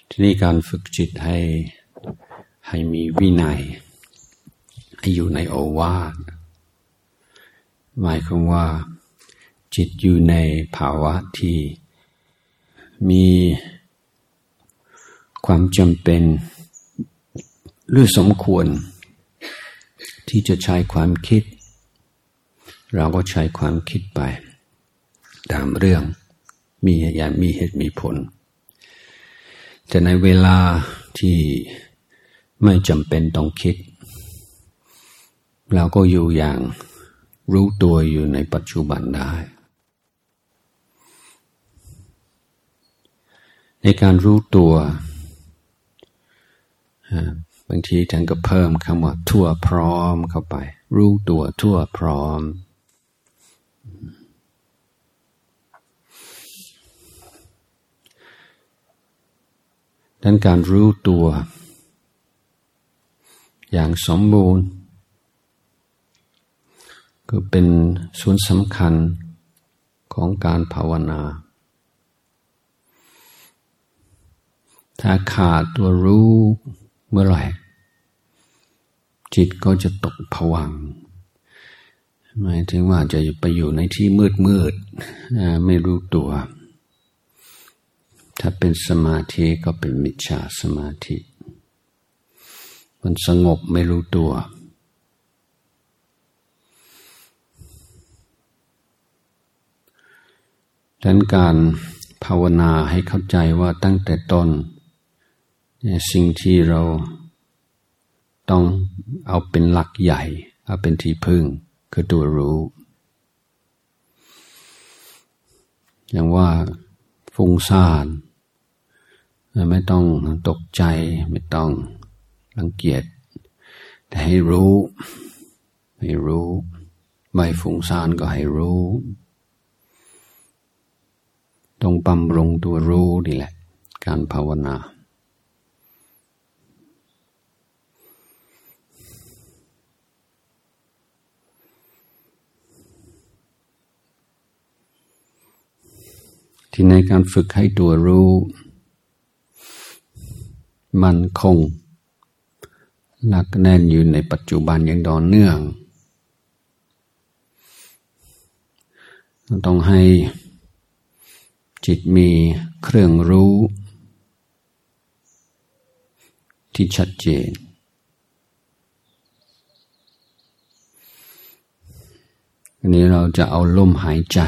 ทีนี้การฝึกจิตให้มีวินัยให้อยู่ในโอวาทหมายความว่าจิตอยู่ในภาวะที่มีความจำเป็นหรือสมควรที่จะใช้ความคิดเราก็ใช้ความคิดไปตามเรื่องมีอย่างมีเหตุมีผลแต่ในเวลาที่ไม่จำเป็นต้องคิดเราก็อยู่อย่างรู้ตัวอยู่ในปัจจุบันได้ในการรู้ตัวบางทีท่านก็เพิ่มคำว่าทั่วพร้อมเข้าไปรู้ตัวทั่วพร้อมดังการรู้ตัวอย่างสมบูรณ์ก็เป็นส่วนสำคัญของการภาวนาถ้าขาดตัวรู้เมื่อไหร่จิตก็จะตกภวังค์หมายถึงว่าจะไปอยู่ในที่มืดไม่รู้ตัวถ้าเป็นสมาธิก็เป็นมิจฉาสมาธิมันสงบไม่รู้ตัวดังนั้นการภาวนาให้เข้าใจว่าตั้งแต่ต้นสิ่งที่เราต้องเอาเป็นหลักใหญ่เอาเป็นที่พึ่งคือตัวรู้อย่างว่าฟุ้งซ่านไม่ต้องตกใจไม่ต้องรังเกียจแต่ให้รู้ไม่ฟุ้งซ่านก็ให้รู้ต้องบำรุงตัวรู้นี่แหละการภาวนาที่ในการฝึกให้ตัวรู้มั่นคงหนักแน่นอยู่ในปัจจุบันอย่างต่อเนื่องต้องให้จิตมีเครื่องรู้ที่ชัดเจนอันนี้เราจะเอาลมหายใจ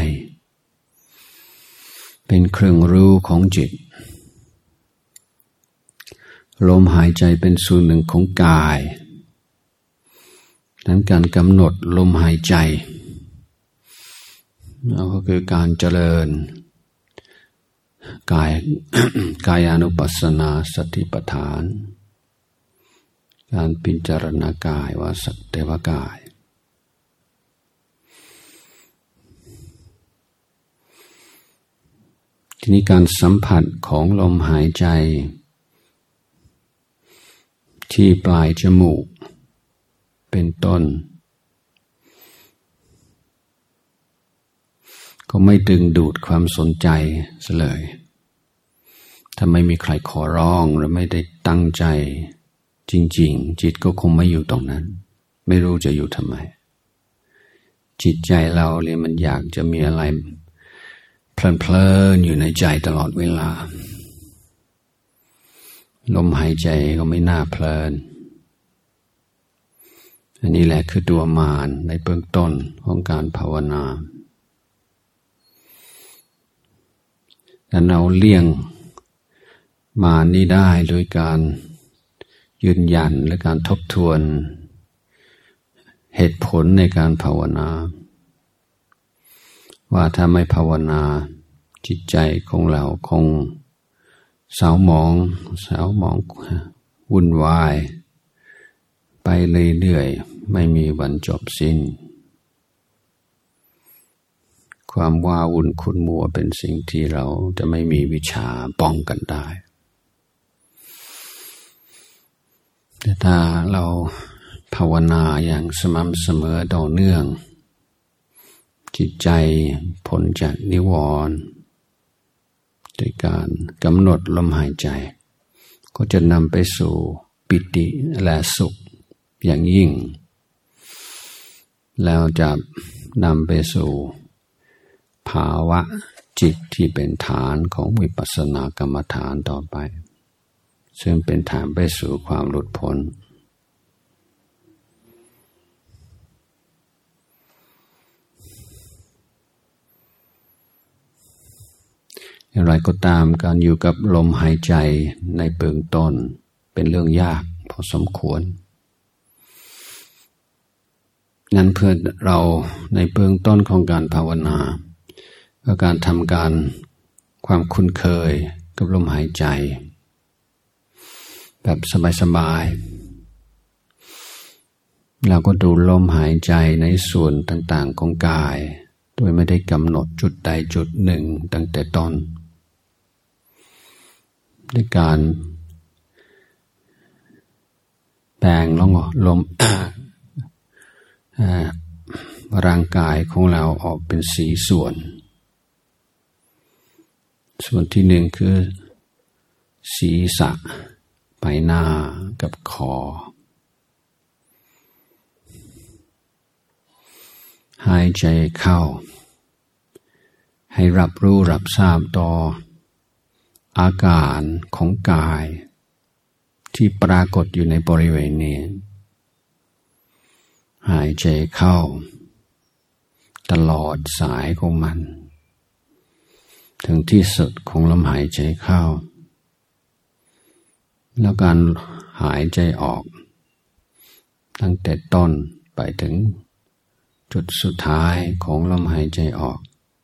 เป็นเครื่องรู้ของจิตลมหายใจเป็นส่วนหนึ่งของกายดังนั้นการกำหนดลมหายใจก็คือการเจริญกายานุปัสสนาสติปัฏฐานการพิจารณากายว่าสักแต่ว่ากายทีนี้การสัมผัสของลมหายใจที่ปลายจมูกเป็นต้นก็ไม่ดึงดูดความสนใจซะเลยถ้าไม่มีใครขอร้องหรือไม่ได้ตั้งใจจริงๆจิตก็คงไม่อยู่ตรงนั้นไม่รู้จะอยู่ทำไมจิตใจเราเลยมันอยากจะมีอะไรเพลินๆอยู่ในใจตลอดเวลาลมหายใจก็ไม่น่าเพลินอันนี้แหละคือตัวมารในเบื้องต้นของการภาวนาแต่เราเลี่ยงมารนี้ได้โดยการยืนยันและการทบทวนเหตุผลในการภาวนาว่าถ้าไม่ภาวนาจิตใจของเราคงเศร้าหมองวุ่นวายไปเรื่อยๆไม่มีวันจบสิ้นความว้าวุ่นขุ่นมัวเป็นสิ่งที่เราจะไม่มีวิชาป้องกันได้แต่ถ้าเราภาวนาอย่างสม่ำเสมอต่อเนื่องจิตใจพ้นจากนิวรณ์ ด้วยการกำหนดลมหายใจก็จะนำไปสู่ปิติและสุขอย่างยิ่งแล้วจะนำไปสู่ภาวะจิตที่เป็นฐานของวิปัสสนากรรมฐานต่อไปซึ่งเป็นฐานไปสู่ความหลุดพ้นอย่างไรก็ตามการอยู่กับลมหายใจในเบื้องต้นเป็นเรื่องยากพอสมควรงั้นเพื่อเราในเบื้องต้นของการภาวนาก็การทำการความคุ้นเคยกับลมหายใจแบบสบายๆเราก็ดูลมหายใจในส่วนต่างๆของกายโดยไม่ได้กำหนดจุดใดจุดหนึ่งตั้งแต่ต้นด้วยการแบ่งลม ร่างกายของเราออกเป็น4 ส่วนที่หนึ่งคือศีรษะใบหน้ากับคอหายใจเข้าให้รับรู้รับทราบต่ออาการของกายที่ปรากฏอยู่ในบริเวณนี้หายใจเข้าตลอดสายของมันถึงที่สุดของลมหายใจเข้าแล้วการหายใจออกตั้งแต่ต้นไปถึงจุดสุดท้ายของลมหายใจออก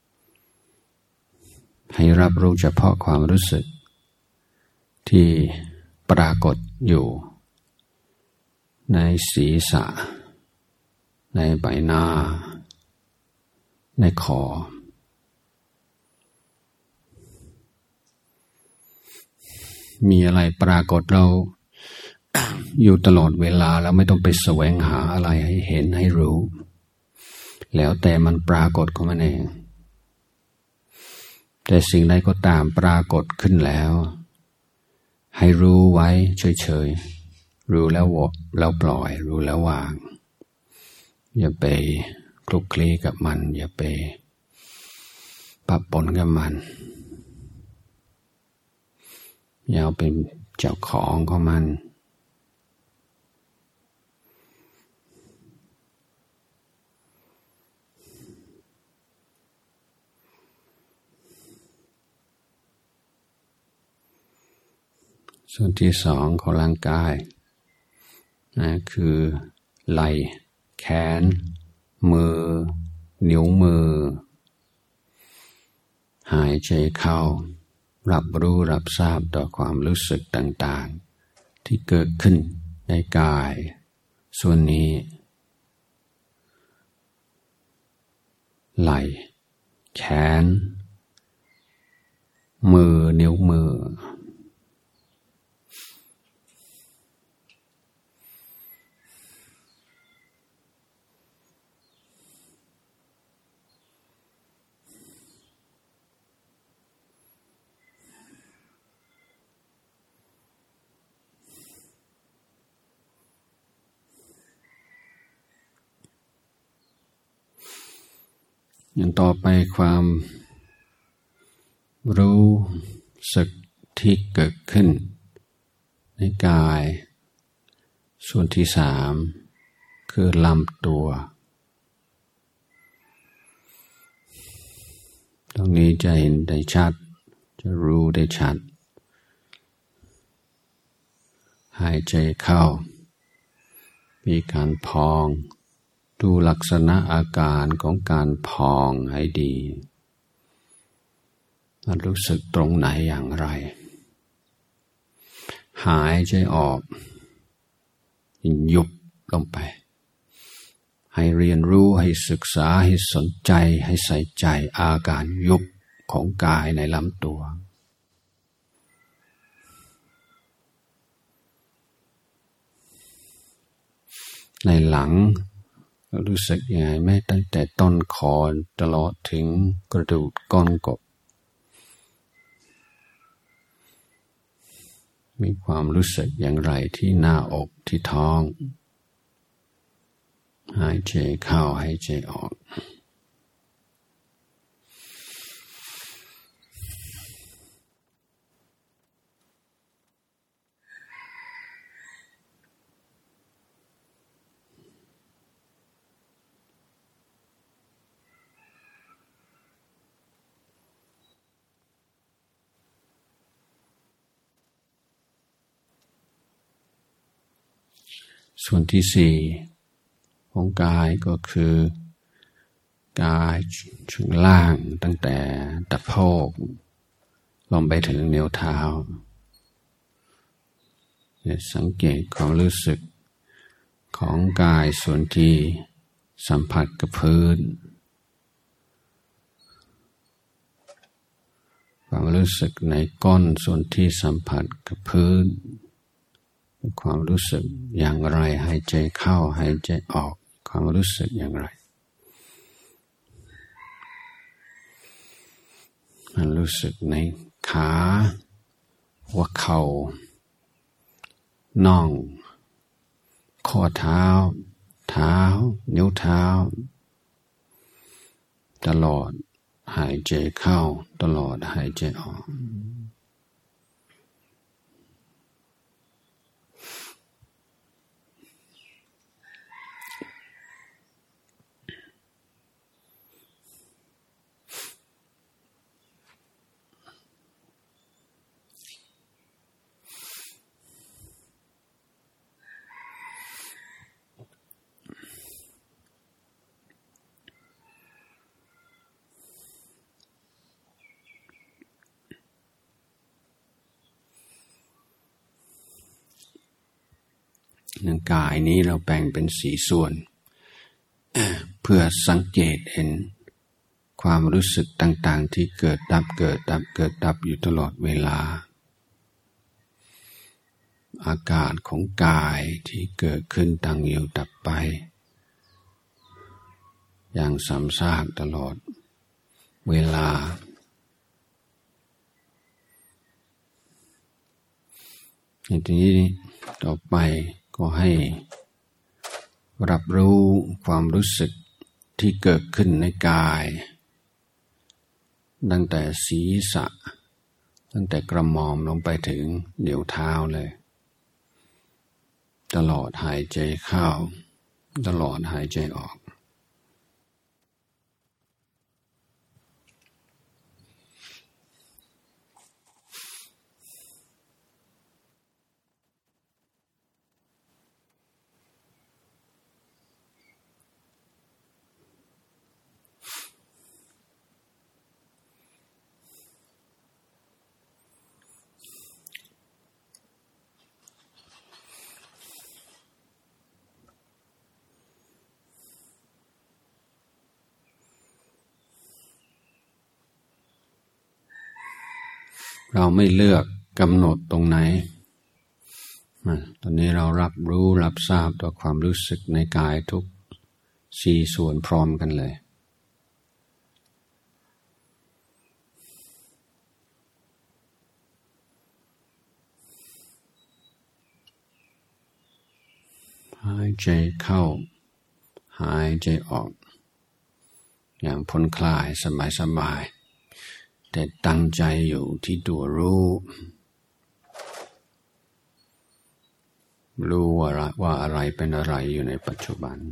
ให้รับรู้เฉพาะความรู้สึกที่ปรากฏอยู่ในศีรษะในใบหน้าในคอมีอะไรปรากฏเรา อยู่ตลอดเวลาแล้วไม่ต้องไปแสวงหาอะไรให้เห็นให้รู้แล้วแต่มันปรากฏของมันเองแต่สิ่งใดก็ตามปรากฏขึ้นแล้วให้รู้ไว้เฉยๆรู้แล้วปล่อยรู้แล้ววางอย่าไปคลุกคลีกับมันอย่าไปปะปนกับมันอย่าเป็นเจ้าของของมันส่วนที่2ของร่างกายคือไหล่แขนมือนิ้วมือหายใจเข้ารับรู้รับทราบต่อความรู้สึกต่างๆที่เกิดขึ้นในกายส่วนนี้ไหล่แขนมือนิ้วมืออย่างต่อไปความรู้สึกที่เกิดขึ้นในกายส่วนที่3คือลำตัวตรงนี้จะเห็นได้ชัดจะรู้ได้ชัดหายใจเข้ามีการพองดูลักษณะอาการของการพองให้ดีมันรู้สึกตรงไหนอย่างไรหายใจออกยุบลงไปให้เรียนรู้ให้ศึกษาให้สนใจให้ใส่ใจอาการยุบของกายในลำตัวในหลังรู้สึกยังไงแม้ตั้งแต่ต้นคอตลอดถึงกระดูกก้นกบมีความรู้สึกอย่างไรที่หน้าอกที่ท้องหายใจเข้าหายใจออกส่วนที่สี่ของกายก็คือกายช่วงล่างตั้งแต่ตะโพกลงไปถึงนิ้วเท้าสังเกตความรู้สึกของกายส่วนที่สัมผัสกับพื้นความรู้สึกในก้นส่วนที่สัมผัสกับพื้นความรู้สึกอย่างไรหายใจเข้าหายใจออกความรู้สึกอย่างไรมันรู้สึกในขาหัวเข่าน่องข้อเท้าเท้านิ้วเท้าตลอดหายใจเข้าตลอดหายใจออกกายนี้เราแบ่งเป็นสี่ส่วนเพื่อสังเกตเห็นความรู้สึกต่างๆที่เกิดดับเกิดดับเกิดดับอยู่ตลอดเวลาอาการของกายที่เกิดขึ้นตั้งอยู่ดับไปอย่างซ้ำซากตลอดเวลาทีนี้ต่อไปก็ให้รับรู้ความรู้สึกที่เกิดขึ้นในกายตั้งแต่ศีรษะตั้งแต่กระหม่อมลงไปถึงนิ้วเท้าเลยตลอดหายใจเข้าตลอดหายใจออกเราไม่เลือกกำหนดตรงไหนตอนนี้เรารับรู้รับทราบต่อความรู้สึกในกายทุกสี่ส่วนพร้อมกันเลยหายใจเข้าหายใจออกอย่างผ่อนคลายสบายแต่ตั้งใจอยู่ที่ตัวรู้ว่าอะไรเป็นอะไรอยู่ในปัจจุบัน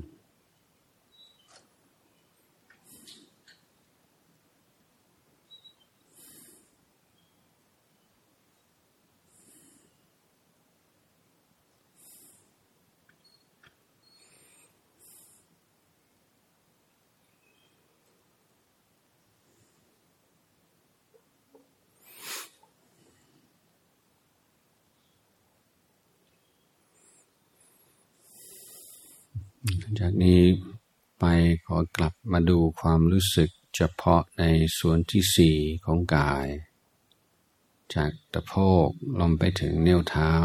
จากนี้ไปขอกลับมาดูความรู้สึกเฉพาะในส่วนที่สี่ของกายจากตะโพกลงไปถึงนิ้วเท้า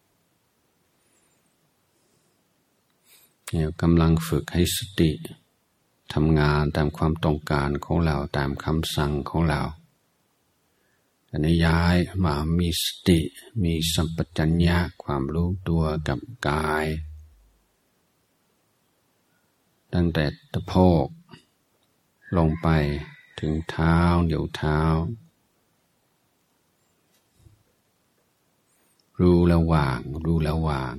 เนี่ยกำลังฝึกให้สติทำงานตามความต้องการของเราตามคำสั่งของเรานิยายมามีสติมีสัมปชัญญะความรู้ตัวกับกายตั้งแต่ตะโพกลงไปถึงเท้าเดี่ยวเท้ารู้แล้ววางรู้แล้ววาง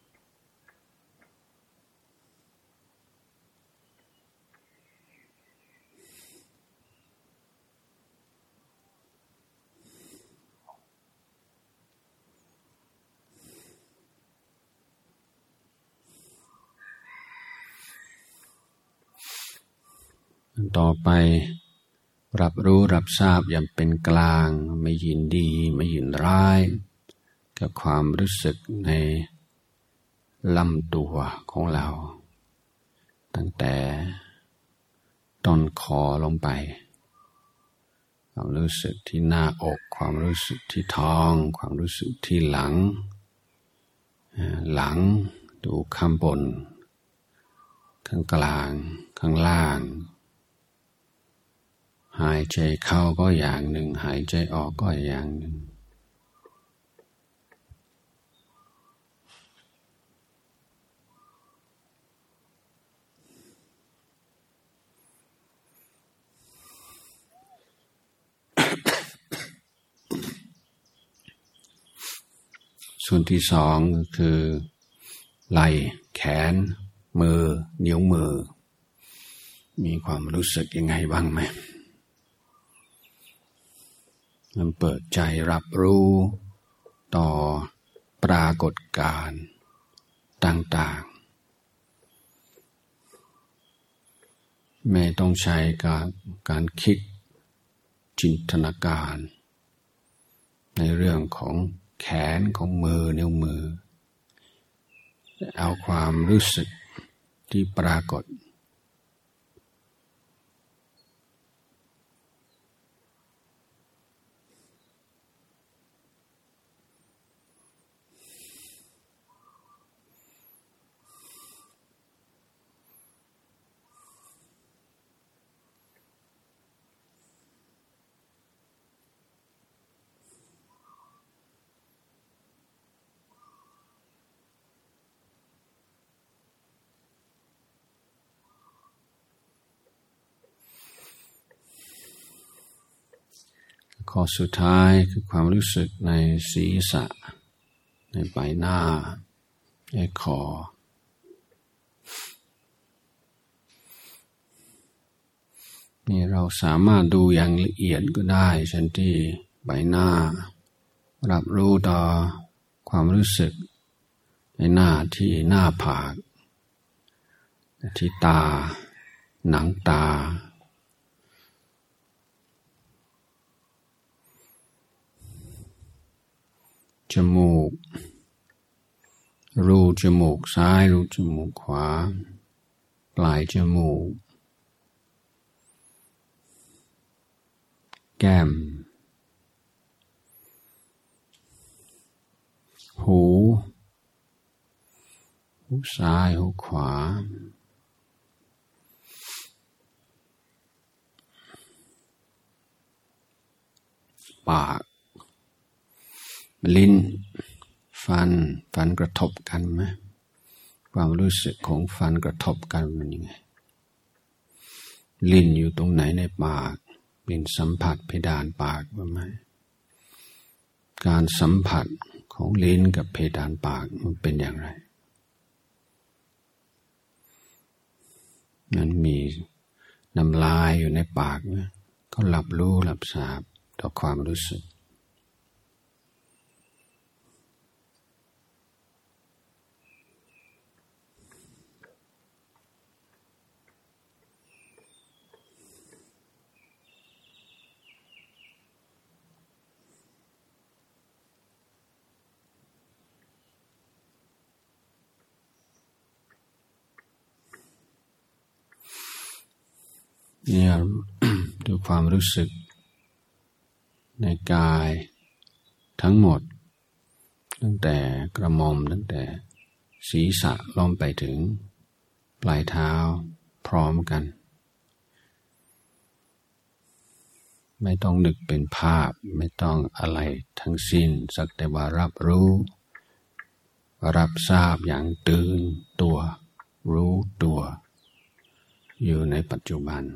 ต่อไปรับรู้รับทราบอย่างเป็นกลางไม่ยินดีไม่ยินร้ายกับความรู้สึกในลำตัวของเราตั้งแต่ต้นคอลงไปความรู้สึกที่หน้าอกความรู้สึกที่ท้องความรู้สึกที่หลังดูข้างบนข้างกลางข้างล่างหายใจเข้าก็อย่างหนึ่งหายใจออกก็อย่างหนึ่งส่วนที่สองก็คือไหล่แขนมือนิ้วมือมีความรู้สึกยังไงบ้างไหมมันเปิดใจรับรู้ต่อปรากฏการณ์ต่างๆไม่ต้องใช้การคิดจินตนาการในเรื่องของแขนของมือนิ้วมือเอาความรู้สึกที่ปรากฏข้อสุดท้ายคือความรู้สึกในศีรษะในใบหน้าในคอนี่เราสามารถดูอย่างละเอียดก็ได้เช่นที่ใบหน้ารับรู้ต่อความรู้สึกในหน้าที่หน้าผากที่ตาหนังตาจมูกรูจมูกซ้ายรูจมูกขวาปลายจมูกแก้มหูซ้ายหูขวาปากลิ้นฟันกระทบกันไหมความรู้สึกของฟันกระทบกันมันยังไงลิ้นอยู่ตรงไหนในปากลิ้นสัมผัสเพดานปากบ้างไหมการสัมผัสของลิ้นกับเพดานปากมันเป็นอย่างไรนั้นมีน้ำลายอยู่ในปากนะก็รับรู้รับทราบต่อความรู้สึกเนี่ยดูความรู้สึกในกายทั้งหมดตั้งแต่กระหม่อมตั้งแต่ศีรษะลงไปถึงปลายเท้าพร้อมกันไม่ต้องนึกเป็นภาพไม่ต้องอะไรทั้งสิ้นสักแต่ว่ารับรู้รับทราบอย่างตื่นตัวรู้ตัวอยู่ในปัจจุบัน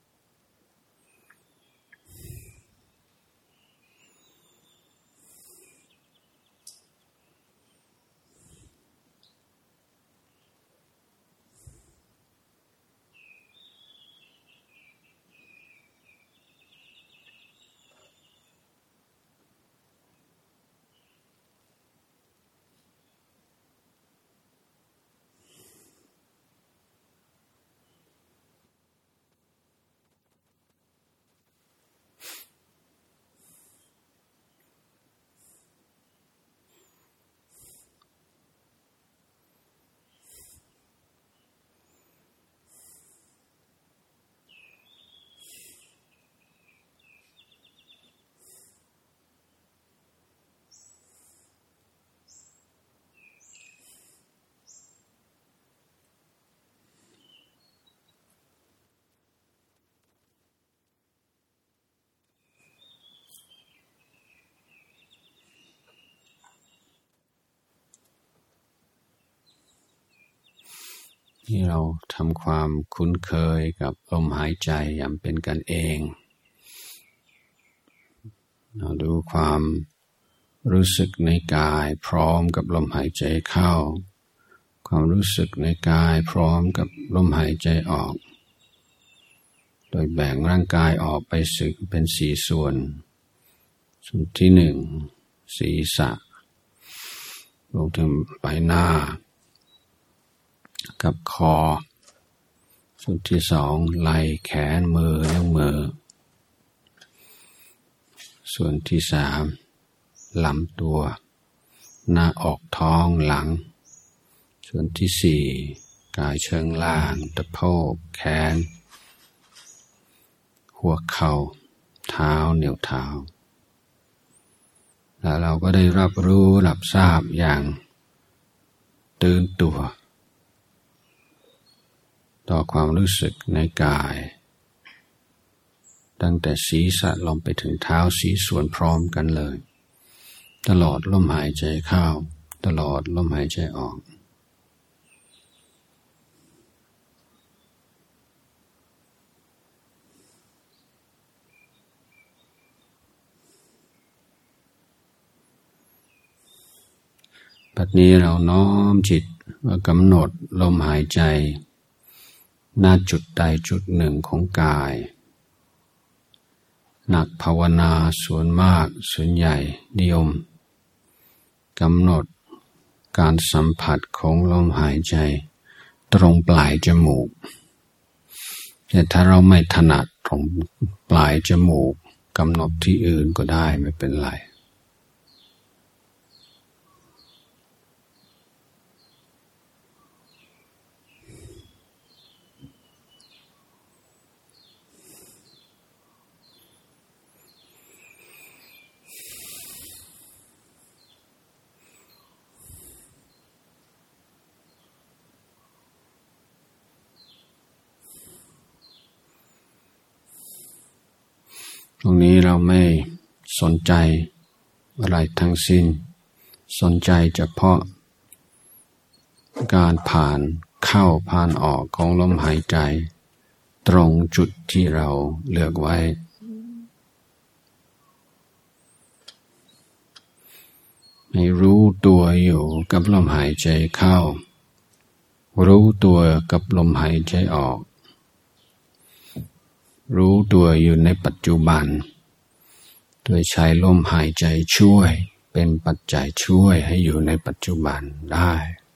ที่เราทำความคุ้นเคยกับลมหายใจอย่างเป็นกันเองเราดูความรู้สึกในกายพร้อมกับลมหายใจเข้าความรู้สึกในกายพร้อมกับลมหายใจออกโดยแบ่งร่างกายออกไปเป็น4 ส่วนส่วนที่1ศีรษะรวมถึงใบหน้ากับคอส่วนที่2ไหล่แขนมือนิ้วมือส่วนที่3ลำตัวหน้าอกท้องหลังส่วนที่4กายเชิงล่างสะโพกแขนหัวเข่าเท้านิ้วเท้าแล้วเราก็ได้รับรู้รับทราบอย่างตื่นตัวต่อความรู้สึกในกายตั้งแต่ศีรษะลงไปถึงเท้า4 ส่วนพร้อมกันเลยตลอดลมหายใจเข้าตลอดลมหายใจออกบัดนี้เราน้อมจิตมากำหนดลมหายใจณจุดใดจุดหนึ่งของกายนักภาวนาส่วนมากส่วนใหญ่นิยมกำหนดการสัมผัสของลมหายใจตรงปลายจมูกแต่ถ้าเราไม่ถนัดตรงปลายจมูกกำหนดที่อื่นก็ได้ไม่เป็นไรตรงนี้เราไม่สนใจอะไรทั้งสิ้นสนใจเฉพาะการผ่านเข้าผ่านออกของลมหายใจตรงจุดที่เราเลือกไว้ให้รู้ตัวอยู่กับลมหายใจเข้ารู้ตัวกับลมหายใจออกรู้ตัวอยู่ในปัจจุบันโดยใช้ลมหายใจช่วยเป็นปัจจัยช่วยให้อยู่ในปัจจุบันได้